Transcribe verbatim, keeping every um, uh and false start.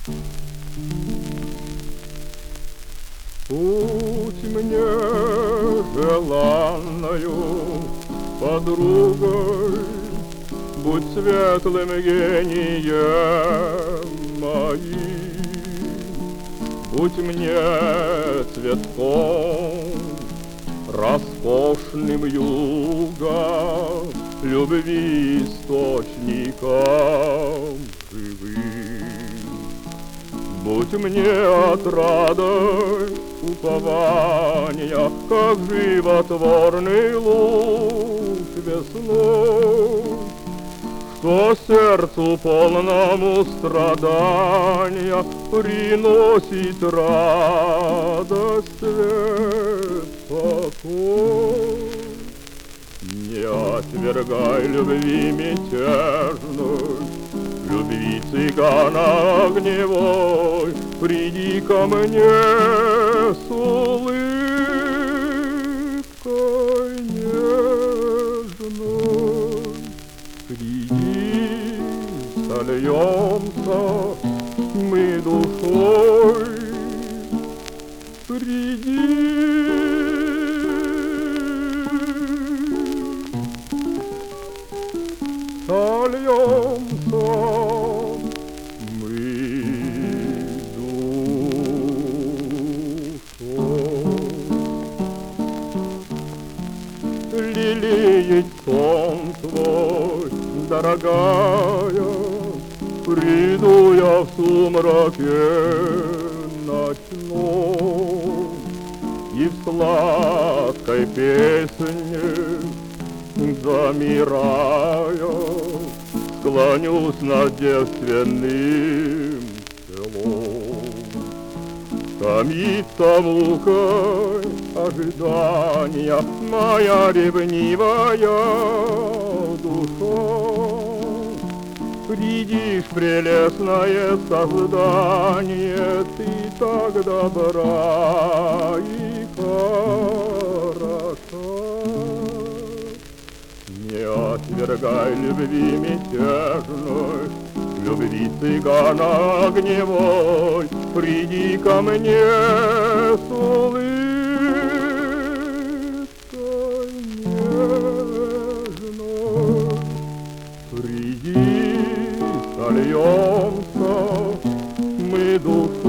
Будь мне желанною подругой, будь светлым гением моим, будь мне цветком роскошным юга, любви источником живым. Будь мне отрадой упования, как животворный луч весной, что сердцу полному страдания приносит радость, свет, покой. Не отвергай любви мятежной, любви цыгана огневой, приди ко мне с улыбкой нежной. Приди, сольемся мы душой, приди. Сольемся мы душой. Лелеять сон твой, дорогая, приду я в сумраке ночном, и в сладкой песне замирая, склонюсь над девственным селом. Томится мукой ожидания моя ревнивая душа. Приди ж, прелестное создание, ты так добра и хороша. Не отвергай любви мятежной, любви цыгана огневой, приди ко мне с улыбкой нежной. Приди, сольемся мы душой.